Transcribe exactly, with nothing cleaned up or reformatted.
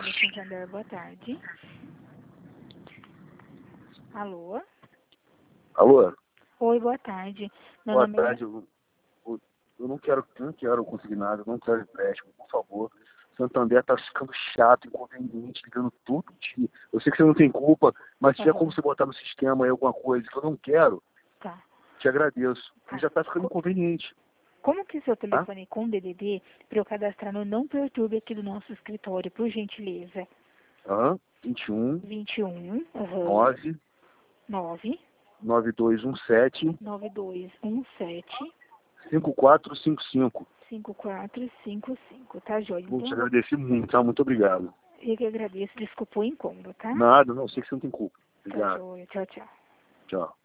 Banco Santander, boa tarde. Alô? Alô? Oi, boa tarde. Meu Boa nome tarde. é... Eu, eu, eu não quero, eu não quero conseguir nada, eu não quero empréstimo, por favor. Santander tá ficando chato, inconveniente, ligando todo dia. Eu sei que você não tem culpa, mas se tiver como Uhum. você botar no sistema aí alguma coisa que eu não quero, Tá. te agradeço. Tá. E já tá ficando inconveniente, Como que seu tá? telefone com D D D para eu cadastrar no Não Perturbe aqui do nosso escritório, por gentileza? Hã? vinte e um, vinte e um, uhum, nove, nove, nove dois um sete, nove dois um sete, cinco quatro cinco cinco. cinco quatro cinco cinco, tá, Joia? Vou te Então, agradecer muito, tá? Muito obrigado. eu que agradeço. Desculpa o incômodo, tá? Nada, não, sei que você não tem culpa. Tá, Obrigado. Joia. Tchau, tchau. Tchau.